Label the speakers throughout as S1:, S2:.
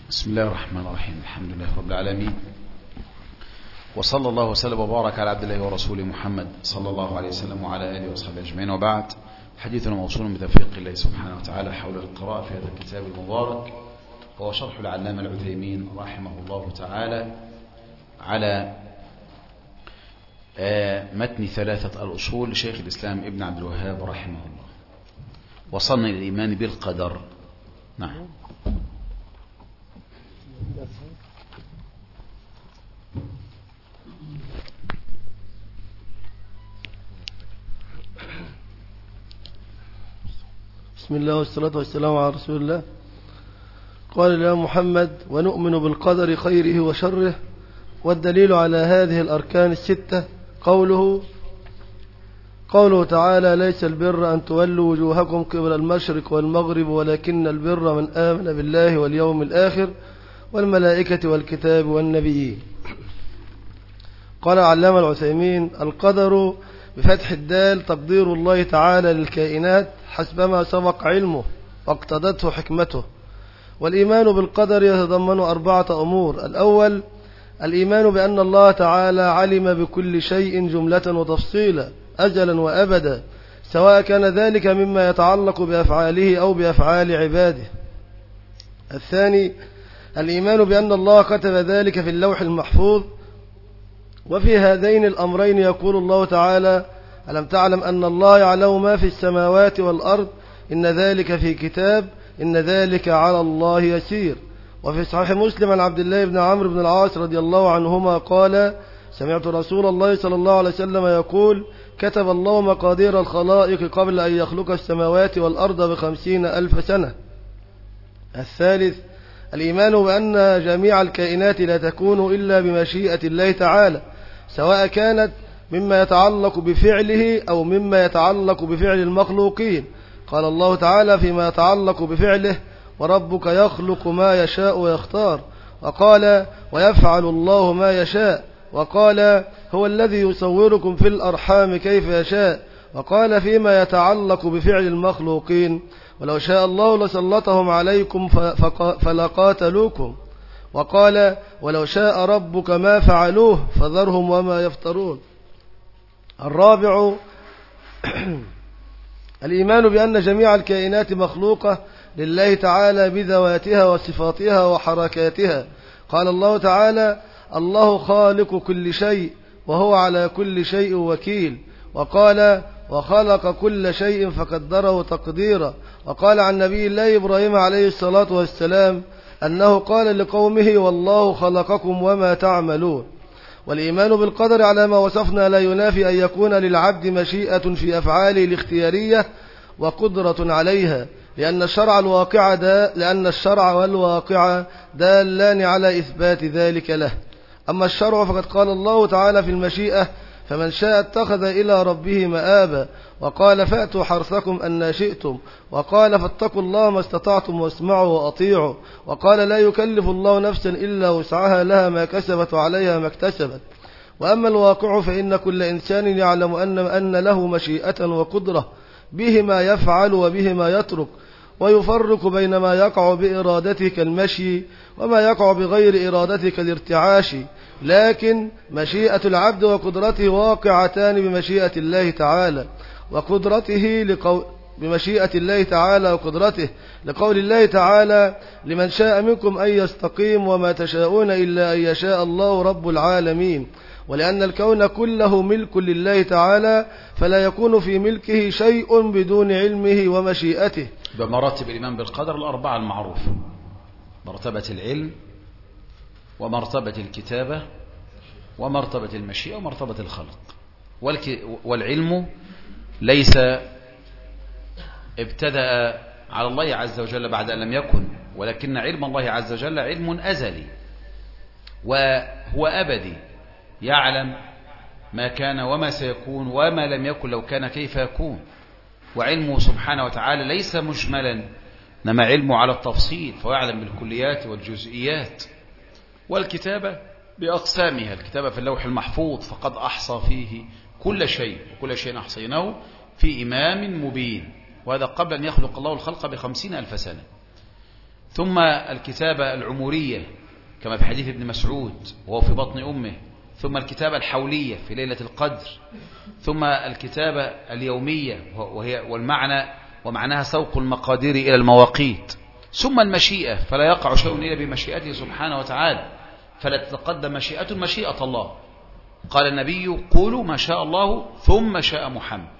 S1: بسم الله الرحمن الرحيم. الحمد لله رب العالمين، وصلى الله وسلم وبارك على عبد الله ورسوله محمد صلى الله عليه وسلم وعلى آله وصحبه أجمعين، وبعد. حديثنا موصول بتوفيق الله سبحانه وتعالى حول القراءة في هذا الكتاب المبارك، وهو شرح العلامة العثيمين رحمه الله تعالى على متن ثلاثة الأصول لشيخ الإسلام ابن عبد الوهاب رحمه الله. وصلنا إلى الإيمان بالقدر. نعم.
S2: بسم الله والصلاة والسلام على رسول الله. قال الإمام محمد: ونؤمن بالقدر خيره وشره. والدليل على هذه الأركان الستة قوله تعالى: ليس البر أن تولوا وجوهكم قبل المشرق والمغرب ولكن البر من آمن بالله واليوم الآخر والملائكة والكتاب والنبيين. قال العلامة العثيمين: القدر بفتح الدال تقدير الله تعالى للكائنات حسبما سبق علمه واقتضته حكمته. والإيمان بالقدر يتضمن 4 أمور: الأول الإيمان بأن الله تعالى علم بكل شيء جملة وتفصيلا أجلا وأبدا، سواء كان ذلك مما يتعلق بأفعاله أو بأفعال عباده. الثاني الإيمان بأن الله كتب ذلك في اللوح المحفوظ. وفي هذين الأمرين يقول الله تعالى: ألم تعلم أن الله يعلم ما في السماوات والأرض إن ذلك في كتاب إن ذلك على الله يسير. وفي صحيح مسلم عن عبد الله بن عمرو بن العاص رضي الله عنهما قال: سمعت رسول الله صلى الله عليه وسلم يقول: كتب الله مقادير الخلائق قبل أن يخلق السماوات والأرض ب50,000 سنة. الثالث الإيمان بأن جميع الكائنات لا تكون إلا بمشيئة الله تعالى، سواء كانت مما يتعلق بفعله أو مما يتعلق بفعل المخلوقين. قال الله تعالى فيما يتعلق بفعله: وربك يخلق ما يشاء ويختار. وقال: ويفعل الله ما يشاء. وقال: هو الذي يصوركم في الأرحام كيف يشاء. وقال فيما يتعلق بفعل المخلوقين: ولو شاء الله لسلطهم عليكم فلقاتلوكم. وقال: ولو شاء ربك ما فعلوه فذرهم وما يفترون. الرابع الإيمان بأن جميع الكائنات مخلوقة لله تعالى بذواتها وصفاتها وحركاتها. قال الله تعالى: الله خالق كل شيء وهو على كل شيء وكيل. وقال: وخلق كل شيء فقدره تقديرا. وقال عن نبي الله إبراهيم عليه الصلاة والسلام أنه قال لقومه: والله خلقكم وما تعملون. والإيمان بالقدر على ما وصفنا لا ينافي أن يكون للعبد مشيئة في أفعاله الاختيارية وقدرة عليها، لأن الشرع والواقع دالان على إثبات ذلك له. أما الشرع فقد قال الله تعالى في المشيئة: فمن شاء اتخذ إلى ربه مآبا. وقال: فأتوا حرثكم أن شئتم. وقال: فاتقوا الله ما استطعتم واسمعوا وأطيعوا. وقال: لا يكلف الله نفسا إلا وسعها لها ما كسبت وعليها ما اكتسبت. وأما الواقع فإن كل إنسان يعلم أن له مشيئة وقدرة به ما يفعل وبه ما يترك، ويفرق بين ما يقع بإرادته كالمشي وما يقع بغير إرادته كالارتعاش. لكن مشيئة العبد وقدرته واقعتان بمشيئة الله تعالى وقدرته، لقول الله تعالى: لمن شاء منكم أن يستقيم وما تشاءون إلا أن يشاء الله رب العالمين. ولأن الكون كله ملك لله تعالى فلا يكون في ملكه شيء بدون علمه ومشيئته.
S1: بمراتب الإيمان بالقدر 4 المعروفة: مرتبة العلم، ومرتبة الكتابة، ومرتبة المشيئة، ومرتبة الخلق. والعلم ليس ابتدأ على الله عز وجل بعد أن لم يكن، ولكن علم الله عز وجل علم أزلي وهو أبدي، يعلم ما كان وما سيكون وما لم يكن لو كان كيف يكون. وعلمه سبحانه وتعالى ليس مجملا، إنما علمه على التفصيل، فيعلم بالكليات والجزئيات. والكتابة بأقسامها: الكتابة في اللوح المحفوظ فقد أحصى فيه كل شيء، وكل شيء أحصيناه في إمام مبين، وهذا قبل أن يخلق الله الخلق ب50,000 سنة. ثم الكتابة العمرية كما في حديث ابن مسعود وهو في بطن أمه، ثم الكتابة الحولية في ليلة القدر، ثم الكتابة اليومية ومعناها سوق المقادير إلى المواقيت، ثم المشيئة فلا يقع شيء إلا بمشيئته سبحانه وتعالى، فلا تتقدم مشيئة الله. قال النبي قولوا ما شاء الله ثم شاء محمد.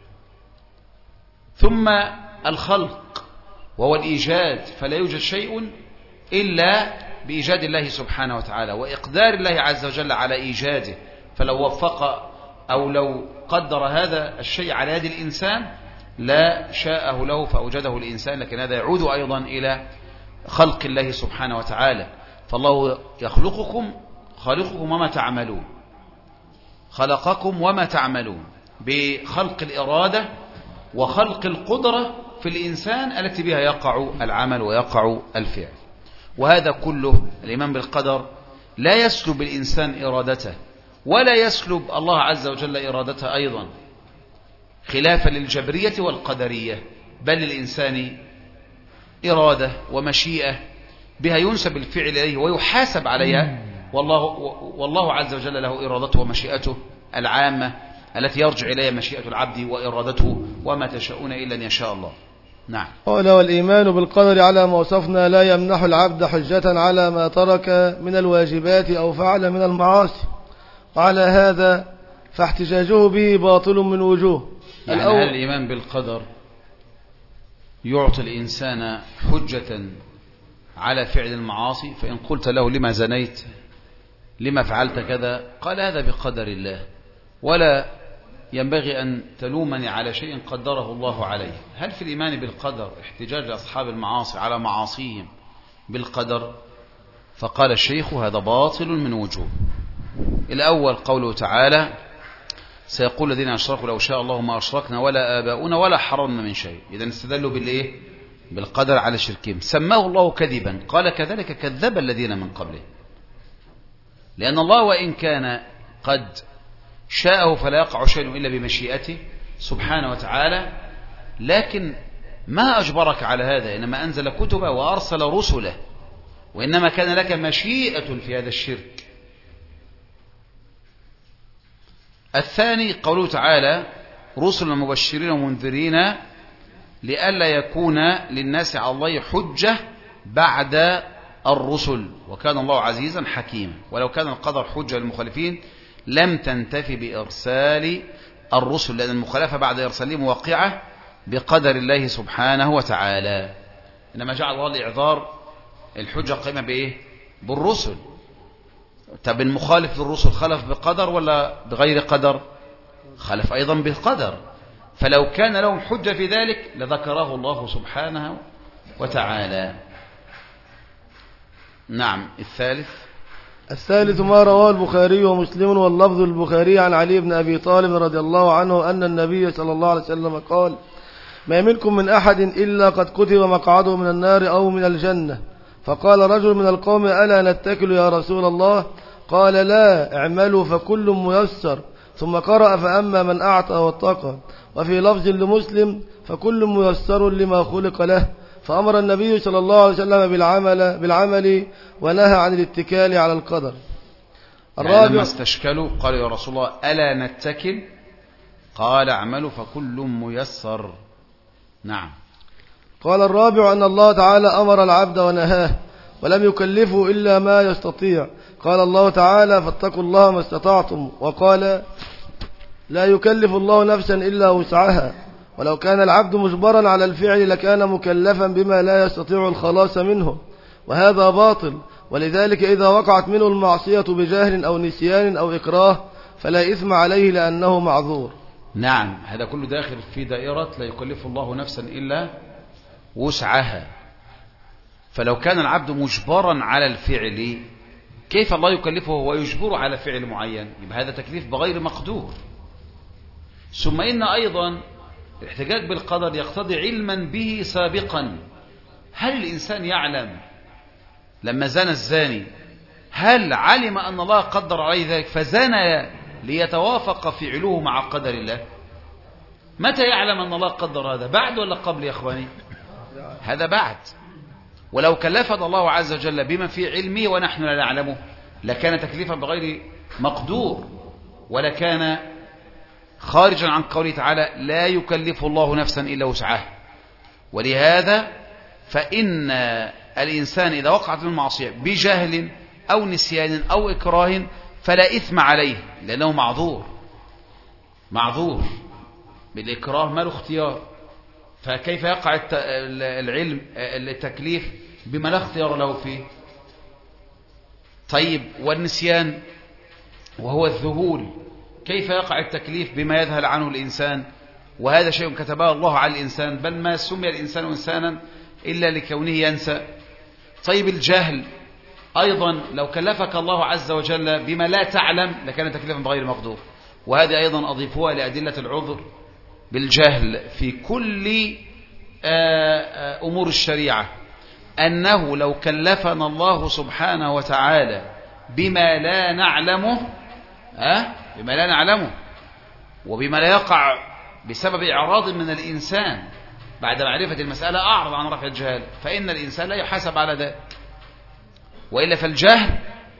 S1: ثم الخلق وهو الإيجاد، فلا يوجد شيء إلا بإيجاد الله سبحانه وتعالى وإقدار الله عز وجل على إيجاده، فلو وفق أو لو قدر هذا الشيء على يد الإنسان لا شاءه له فأوجده الإنسان، لكن هذا يعود أيضا إلى خلق الله سبحانه وتعالى. فالله يخلقكم خالقكم وما تعملون، خلقكم وما تعملون بخلق الإرادة وخلق القدرة في الإنسان التي بها يقع العمل ويقع الفعل. وهذا كله الإيمان بالقدر لا يسلب الإنسان إرادته ولا يسلب الله عز وجل إرادته أيضا، خلافا للجبرية والقدرية، بل للإنسان إرادة ومشيئة بها ينسب الفعل إليه ويحاسب عليها، والله عز وجل له إرادته ومشيئته العامة التي يرجع إليها مشيئة العبد وإرادته، وما تشاءون إلا أن يشاء الله. نعم.
S2: قال والإيمان بالقدر على ما وصفنا لا يمنح العبد حجة على ما ترك من الواجبات أو فعل من المعاصي، وعلى هذا فاحتجاجه به باطل من وجوه.
S1: يعني هل الإيمان بالقدر يعطي الإنسان حجة على فعل المعاصي؟ فإن قلت له لما زنيت لما فعلت كذا قال هذا بقدر الله، ولا ينبغي أن تلومني على شيء قدره الله عليه. هل في الإيمان بالقدر احتجاج أصحاب المعاصي على معاصيهم بالقدر؟ فقال الشيخ هذا باطل من وجوه. الأول قوله تعالى سيقول الذين أشركوا لو شاء الله ما أشركنا ولا آباؤنا ولا حرمنا من شيء. إذن استدلوا بالإيه؟ بالقدر على شركهم، سماه الله كذبا، قال كذلك كذب الذين من قبله، لأن الله وإن كان قد شاءه فلا يقع شيء إلا بمشيئته سبحانه وتعالى، لكن ما أجبرك على هذا، إنما أنزل كتبه وأرسل رسله، وإنما كان لك مشيئة في هذا الشرك. الثاني قوله تعالى رسلا مبشرين ومنذرين لئلا يكون للناس على الله حجة بعد الرسل، وكان الله عزيزا حكيما. ولو كان القدر حجة للمخالفين لم تنتفي بإرسال الرسل، لأن المخالفة بعد إرسالهم واقعة بقدر الله سبحانه وتعالى، إنما جعل الله الإعذار الحجة قائمة بإيه؟ بالرسل. طب المخالف للرسل خلف بقدر ولا بغير قدر؟ خلف أيضا بقدر، فلو كان لهم حجة في ذلك لذكره الله سبحانه وتعالى. نعم.
S2: الثالث ما رواه البخاري ومسلم واللفظ البخاري عن علي بن أبي طالب رضي الله عنه أن النبي صلى الله عليه وسلم قال ما منكم من أحد إلا قد كتب مقعده من النار أو من الجنة. فقال رجل من القوم ألا نتكل يا رسول الله؟ قال لا، اعملوا فكل ميسر. ثم قرأ فأما من أعطى واتقى. وفي لفظ لمسلم فكل ميسر لما خلق له. فأمر النبي صلى الله عليه وسلم بالعمل ونهى عن الاتكال على القدر.
S1: الرابع لما استشكلوا قالوا يا رسول الله ألا نتكل؟ قال اعملوا فكل ميسر. نعم.
S2: قال الرابع أن الله تعالى أمر العبد ونهاه ولم يكلفه إلا ما يستطيع. قال الله تعالى فاتقوا الله ما استطعتم، وقال لا يكلف الله نفسا إلا وسعها. ولو كان العبد مجبرا على الفعل لكان مكلفا بما لا يستطيع الخلاص منه، وهذا باطل. ولذلك إذا وقعت منه المعصية بجهل أو نسيان أو إكراه فلا إثم عليه لأنه معذور.
S1: نعم، هذا كله داخل في دائرة لا يكلف الله نفسا إلا وسعها. فلو كان العبد مجبرا على الفعل كيف الله يكلفه ويجبره على فعل معين؟ يبقى هذا تكليف بغير مقدور. ثم إن أيضا الاحتجاج بالقدر يقتضي علما به سابقا. هل الإنسان يعلم لما زنى الزاني هل علم أن الله قدر عليه ذلك فزنى ليتوافق فعله مع قدر الله؟ متى يعلم أن الله قدر هذا؟ بعد ولا قبل يا أخواني؟ هذا بعد. ولو كلفنا الله عز وجل بما في علمه ونحن لا نعلمه لكان تكليفا بغير مقدور، ولكان خارجا عن قوله تعالى لا يكلف الله نفسا إلا وسعها. ولهذا فإن الإنسان إذا وقعت من المعصية بجهل أو نسيان أو إكراه فلا إثم عليه، لأنه معذور بالإكراه ما له اختيار. فكيف يقع التكليف بما لا اختيار له فيه؟ طيب والنسيان وهو الذهول، كيف يقع التكليف بما يذهل عنه الإنسان؟ وهذا شيء كتبه الله على الإنسان، بل ما سمي الإنسان إنسانا إلا لكونه ينسى. طيب الجهل أيضا لو كلفك الله عز وجل بما لا تعلم لكان تكليفا بغير مقدور. وهذه أيضا أضيفوها لأدلة العذر بالجهل في كل أمور الشريعة، أنه لو كلفنا الله سبحانه وتعالى بما لا نعلمه وبما لا يقع بسبب إعراض من الإنسان بعد معرفة المسألة أعرض عن رفع الجهل، فإن الإنسان لا يحاسب على ذلك. وإلا فالجهل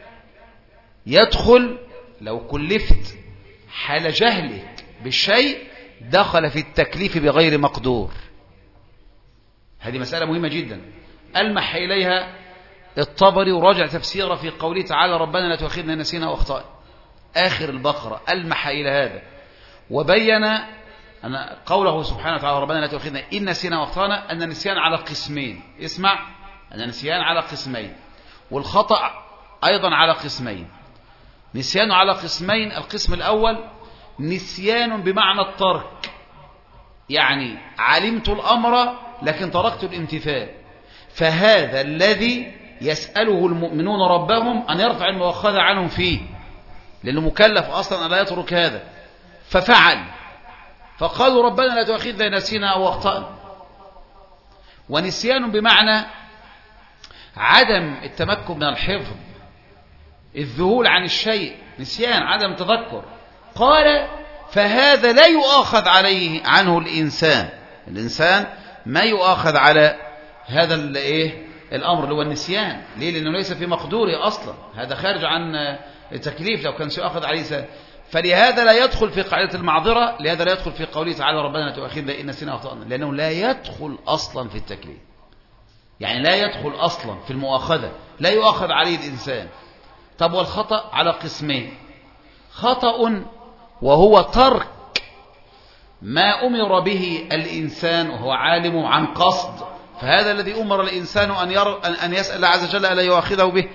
S1: يدخل، لو كلفت حال جهلك بالشيء دخل في التكليف بغير مقدور. هذه مسألة مهمة جدا ألمح إليها الطبري وراجع تفسيره في قوله تعالى ربنا لا تؤاخذنا إن نسينا وأخطأنا، آخر البقرة ألمح إلى هذا وبين أن قوله سبحانه وتعالى ربنا لا تؤاخذنا إن نسينا وأخطأنا أن النسيان على قسمين. اسمع، أن النسيان على قسمين والخطأ أيضا على قسمين. نسيان على قسمين، القسم الأول نسيان بمعنى الترك، يعني علمت الأمر لكن تركت الامتثال، فهذا الذي يسأله المؤمنون ربهم أن يرفع المؤاخذة عنهم فيه، لأنه مكلف أصلا أن لا يترك هذا ففعل، فقالوا ربنا لا تؤاخذنا إن نسينا أو أخطأنا. ونسيان بمعنى عدم التمكن من الحفظ، الذهول عن الشيء، نسيان عدم تذكر. قال فهذا لا يؤاخذ عليه عنه الإنسان ما يؤاخذ على هذا الأمر اللي هو النسيان. ليه؟ لأنه ليس في مقدوره أصلا، هذا خارج عن التكليف لو كان سيؤاخذ عليه إنسان. فلهذا لا يدخل في قاعدة المعذرة، لهذا لا يدخل في قوله تعالى ربنا لا تؤاخذنا إن نسينا وأخطأنا، لأنه لا يدخل أصلا في التكليف، يعني لا يدخل أصلا في المؤاخذة، لا يؤاخذ عليه الإنسان. طب والخطأ على قسمين، خطأ وهو ترك ما أمر به الإنسان وهو عالم عن قصد، فهذا الذي أمر الإنسان أن يسأل الله عز وجل ألا يؤاخذه به.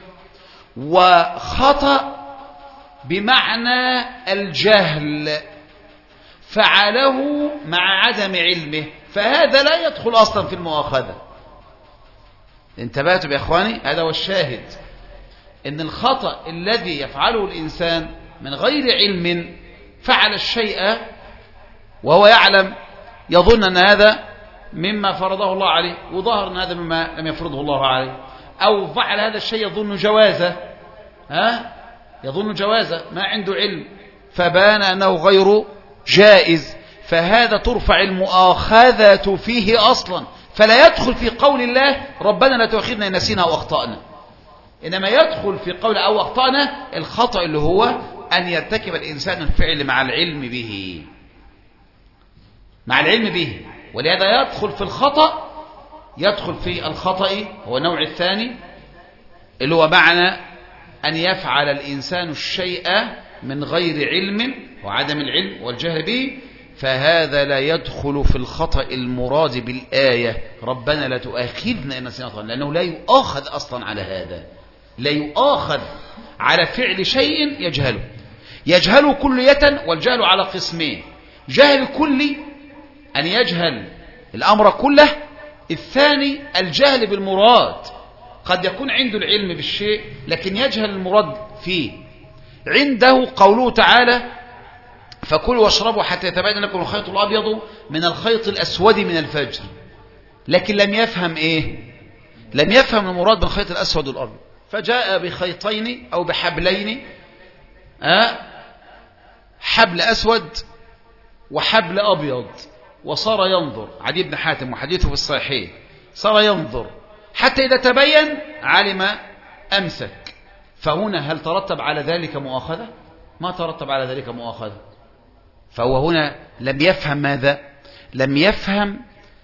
S1: وخطأ بمعنى الجهل، فعله مع عدم علمه، فهذا لا يدخل أصلا في المؤاخذة. انتبهتوا يا إخواني؟ هذا هو الشاهد، إن الخطأ الذي يفعله الإنسان من غير علم، فعل الشيء وهو يعلم، يظن أن هذا مما فرضه الله عليه، وظهر أن هذا مما لم يفرضه الله عليه، أو فعل هذا الشيء يظن جوازه ما عنده علم، فبان أنه غير جائز، فهذا ترفع المؤاخذة فيه أصلا، فلا يدخل في قول الله ربنا لا تؤاخذنا إن نسينا أو أخطأنا، إنما يدخل في قول أو أخطأنا الخطأ اللي هو أن يرتكب الإنسان الفعل مع العلم به، ولهذا يدخل في الخطأ هو النوع الثاني اللي هو معنى أن يفعل الإنسان الشيء من غير علم وعدم العلم والجهل به، فهذا لا يدخل في الخطأ المراد بالآية ربنا لا تؤاخذنا إن نسينا وأخطأنا، لأنه لا يؤاخذ أصلا على هذا، لا يؤاخذ على فعل شيء يجهله كلية. والجهل على قسمين، جهل كلي أن يجهل الأمر كله، الثاني الجهل بالمراد، قد يكون عنده العلم بالشيء لكن يجهل المراد فيه. عنده قوله تعالى فكلوا واشربوا حتى يتبين لكم الخيط الأبيض من الخيط الأسود من الفجر، لكن لم يفهم المراد بالخيط الأسود والأبيض، فجاء بخيطين أو بحبلين، حبل أسود وحبل أبيض، وصار ينظر. عدي بن حاتم وحديثه في الصحيح، صار ينظر حتى إذا تبين علم أمسك. فهنا هل ترتب على ذلك مؤاخذة؟ ما ترتب على ذلك مؤاخذة. فهو هنا لم يفهم ماذا؟ لم يفهم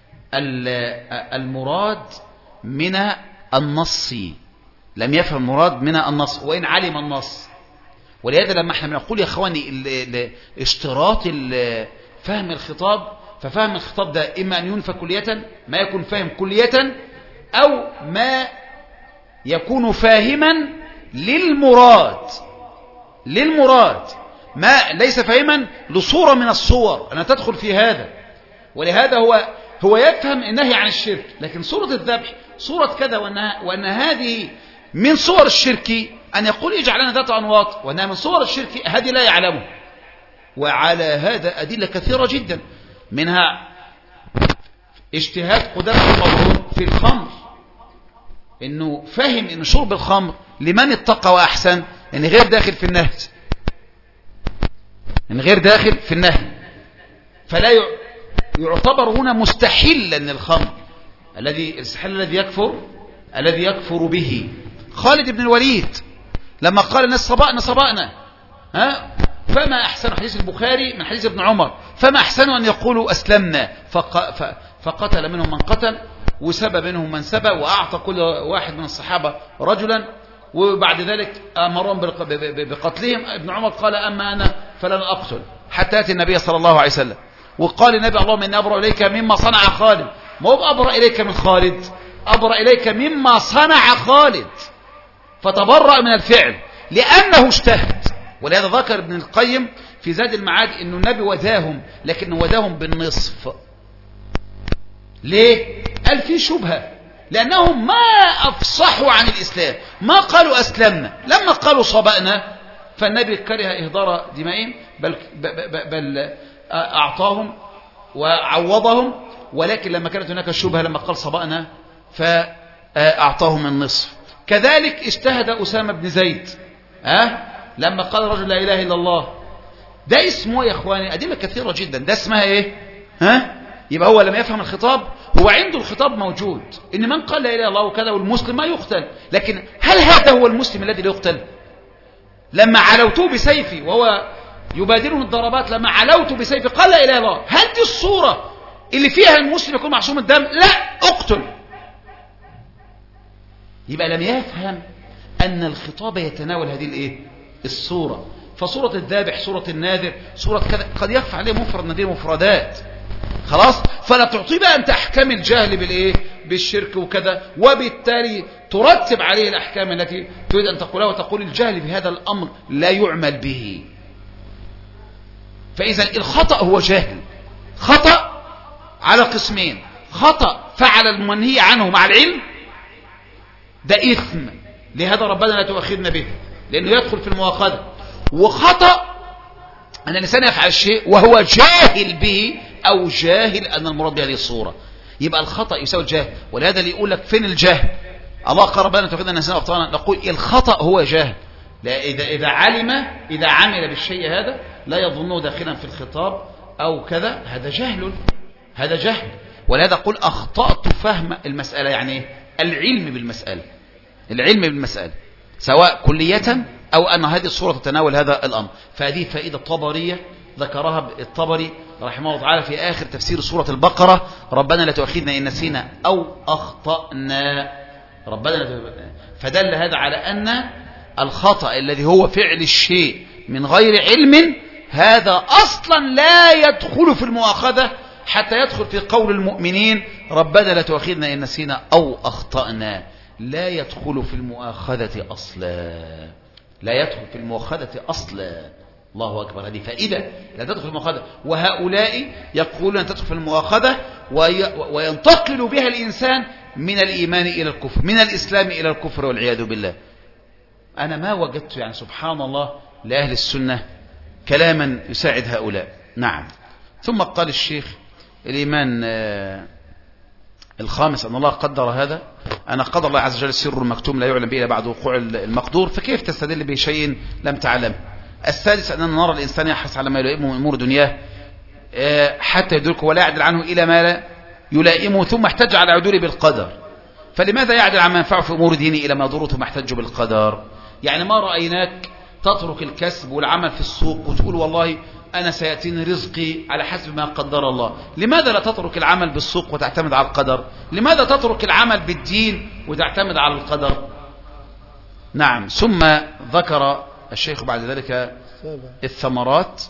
S1: المراد من النص، لم يفهم المراد من النص وإن علم النص. ولهذا لما احنا بنقول يا اخواني اشتراط فهم الخطاب، ففهم الخطاب ده إما أن ينفى كلية، ما يكون فاهم كلية، أو ما يكون فاهما للمراد ما ليس فاهما لصورة من الصور أنا تدخل في هذا. ولهذا هو يفهم النهي عن الشرك، لكن صورة الذبح صورة كذا، وأن هذه من صور الشرك، أن يقول اجعل لنا ذات أنواط، وأنها من صور الشرك هذه لا يعلمه. وعلى هذا أدلة كثيرة جدا، منها اجتهاد قدامة المظلوم في الخمر، انه فهم ان شرب الخمر لمن اتقى واحسن، ان غير داخل في النهي، ان غير داخل في النهي، فلا يعتبر هنا مستحلا للخمر الذي يكفر به. خالد بن الوليد لما قال الناس صبأنا فما أحسن، حديث البخاري من حديث ابن عمر، فما أحسن أن يقولوا أسلمنا، فقتل منهم من قتل وسبى منهم من سبى، وأعطى كل واحد من الصحابة رجلا، وبعد ذلك أمرهم بقتلهم. ابن عمر قال أما أنا فلن أقتل حتى يأتي النبي صلى الله عليه وسلم. وقال النبي اللهم إني أبرأ إليك مما صنع خالد، ما هو أبرأ إليك من خالد، أبرأ إليك مما صنع خالد، فتبرأ من الفعل لأنه اجتهد. ولهذا ذكر ابن القيم في زاد المعاد أن النبي وذاهم، لكن وذاهم بالنصف. ليه؟ قال في شبهة، لأنهم ما أفصحوا عن الإسلام، ما قالوا أسلمنا. لما قالوا صبأنا فالنبي كره إهدار دمائهم، بل أعطاهم وعوضهم. ولكن لما كانت هناك الشبهة لما قال صبأنا فأعطاهم النصف. كذلك اجتهد أسامة بن زيد لما قال رجل لا إله إلا الله. ده اسمه يا إخواني أدلة كثيرة جدا. ده اسمها إيه؟ يبقى هو لم يفهم الخطاب، هو عنده الخطاب موجود إن من قال لا إله إلا الله وكذا والمسلم ما يقتل، لكن هل هذا هو المسلم الذي لا يقتل؟ لما علوته بسيفي وهو يبادرون الضربات، لما علوته بسيفي قال لا إله إلا الله، هل دي الصورة اللي فيها المسلم يكون معصوم الدم؟ لا، اقتل. يبقى لم يفهم أن الخطاب يتناول هذه الصورة. فصورة الذابح، صورة الناذر، صورة كذا قد يخفى عليه مفرد نذير مفردات، خلاص. فلا تعطي بقى أنت أحكام الجهل بالشرك وكذا، وبالتالي ترتب عليه الأحكام التي تريد أن تقولها، وتقول الجهل بهذا الأمر لا يعمل به. فإذا الخطأ هو جهل، خطأ على قسمين: خطأ فعل المنهي عنه مع العلم، ده إثم، لهذا ربنا لا تؤاخذنا به لأنه يدخل في المؤاخذة. وخطأ أن الإنسان يفعل الشيء وهو جاهل به، أو جاهل أن المراد بهذه الصورة، يبقى الخطأ يساوي الجهل. ولهذا اللي يقول لك فين الجهل؟ الله قال ربنا لا تؤاخذنا إن نسينا أو أخطأنا، نقول الخطأ هو جهل. إذا عمل بالشيء هذا لا يظنه داخلا في الخطاب أو كذا، هذا جهل. ولهذا قل أخطأت فهم المسألة، يعني العلم بالمسألة سواء كلية أو أن هذه الصورة تتناول هذا الأمر. فهذه فائدة طبرية ذكرها الطبري رحمه الله تعالى في آخر تفسير سورة البقرة: ربنا لا تؤاخذنا إن نسينا أو أخطأنا، ربنا لا تؤاخذنا. فدل هذا على أن الخطأ الذي هو فعل الشيء من غير علم هذا أصلا لا يدخل في المؤاخذة، حتى يدخل في قول المؤمنين ربنا لا تؤاخذنا إن نسينا أو أخطأنا. لا يدخل في المؤاخذة أصلا. الله أكبر. هذه فائدة لا تدخل في المؤاخذة. وهؤلاء يقولون أن تدخل في المؤاخذة وينتقل بها الإنسان من الإيمان إلى الكفر، من الإسلام إلى الكفر والعياذ بالله. أنا ما وجدت يعني سبحان الله لأهل السنة كلاما يساعد هؤلاء. نعم. ثم قال الشيخ: الإيمان الخامس أن الله قدر هذا، أن قدر الله عز وجل السر المكتوم لا يعلم به إلا بعد وقوع المقدور، فكيف تستدل بشيء لم تعلم؟ السادس أننا نرى الإنسان يحرص على ما يلائمه من أمور دنياه حتى يدركه ولا يعدل عنه إلى ما لا يلائمه، ثم احتج على عدوله بالقدر. فلماذا يعدل عما ينفعه في أمور دينه إلى ما يضره ثم يحتج بالقدر؟ يعني ما رأيناك تترك الكسب والعمل في السوق وتقول والله أنا سيأتيني رزقي على حسب ما قدر الله. لماذا لا تترك العمل بالسوق وتعتمد على القدر؟ لماذا تترك العمل بالدين وتعتمد على القدر؟ نعم. ثم ذكر الشيخ بعد ذلك الثمرات.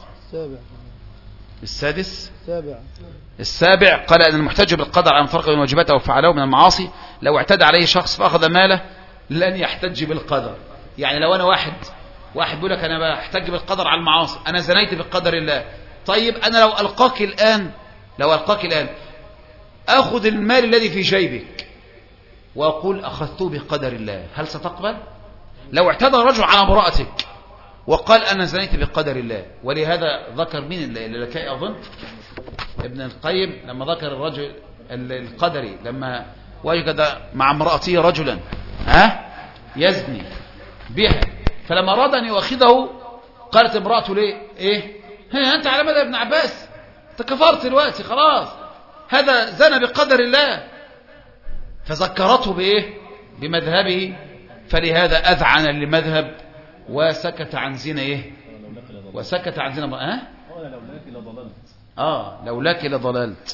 S1: السادس السابع قال أن المحتج بالقدر عن فرق بين واجباته وفعله من المعاصي لو اعتدى عليه شخص فأخذ ماله لن يحتج بالقدر. يعني لو أنا واحد بيقول لك أنا بحتج بالقدر على المعاصي، أنا زنيت بقدر الله، طيب أنا لو ألقاك الآن أخذ المال الذي في جيبك وأقول أخذته بقدر الله، هل ستقبل؟ لو اعتدى رجل على امرأتك وقال أنا زنيت بقدر الله، ولهذا ذكر مين اللي أظن ابن القيم لما ذكر الرجل القدري لما وجد مع امرأته رجلا يزني بها، فلما أراد أن يؤخذه قالت امرأته ليه أنت على ماذا يا ابن عباس؟ أنت كفرت دلوقتي خلاص، هذا زنى بقدر الله. فذكرته بمذهبه، فلهذا أذعن للمذهب وسكت عن زنا وسكت عن زنا لولاك لضللت.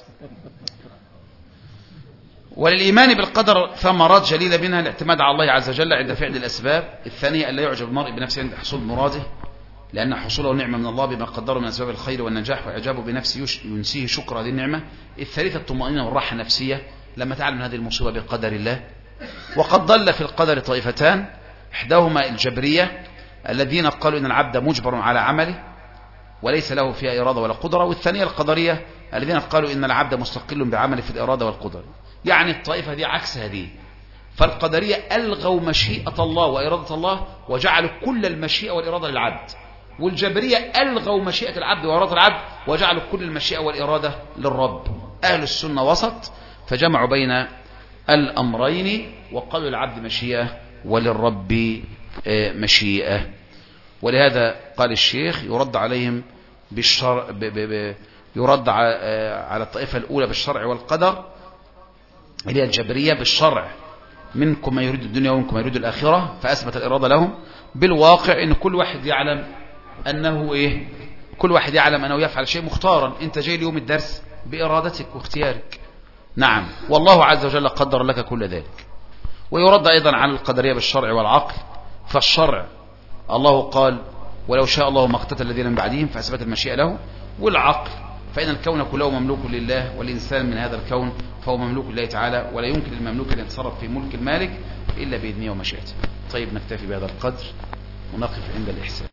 S1: وللإيمان بالقدر ثمرات جليلة منها الاعتماد على الله عز وجل عند فعل الأسباب. الثانية أن لا يعجب المرء بنفسه عند حصول مراده، لأن حصوله نعمة من الله بما قدره من أسباب الخير والنجاح، وإعجابه بنفسه ينسيه شكر هذه النعمة. الثالثة الطمأنينة والراحة النفسية لما تعلم هذه المصيبة بقدر الله. وقد ضل في القدر طائفتان، إحداهما الجبرية الذين قالوا إن العبد مجبر على عمله وليس له فيها إرادة ولا قدرة، والثانية القدرية الذين قالوا إن العبد مستقل بعمله في الإرادة والقدرة. يعني الطائفة دي عكس هذه، فالقدرية ألغوا مشيئة الله وإرادة الله وجعلوا كل المشيئة والإرادة للعبد، والجبرية ألغوا مشيئة العبد وإرادة العبد وجعلوا كل المشيئة والإرادة للرب. أهل السنة وسط، فجمعوا بين الأمرين وقالوا للعبد مشيئة وللرب مشيئة. ولهذا قال الشيخ يرد عليهم بالشرع يرد على الطائفة الأولى بالشرع والقدر اللي هي الجبرية بالشرع، منكم ما يريد الدنيا ومنكم ما يريد الآخرة، فأثبت الإرادة لهم. بالواقع إن كل واحد يعلم أنه كل واحد يعلم أنه يفعل شيء مختارا. أنت جاي اليوم الدرس بإرادتك واختيارك، نعم، والله عز وجل قدر لك كل ذلك. ويرد أيضا على القدرية بالشرع والعقل، فالشرع الله قال ولو شاء الله ما اقتتل الذين من بعدهم فأثبت المشيئة له، والعقل فإن الكون كله مملوك لله والإنسان من هذا الكون فهو مملوك لله تعالى، ولا يمكن للمملوك أن يتصرف في ملك المالك إلا بإذنه ومشيئته. طيب نكتفي بهذا القدر ونقف عند الإحسان.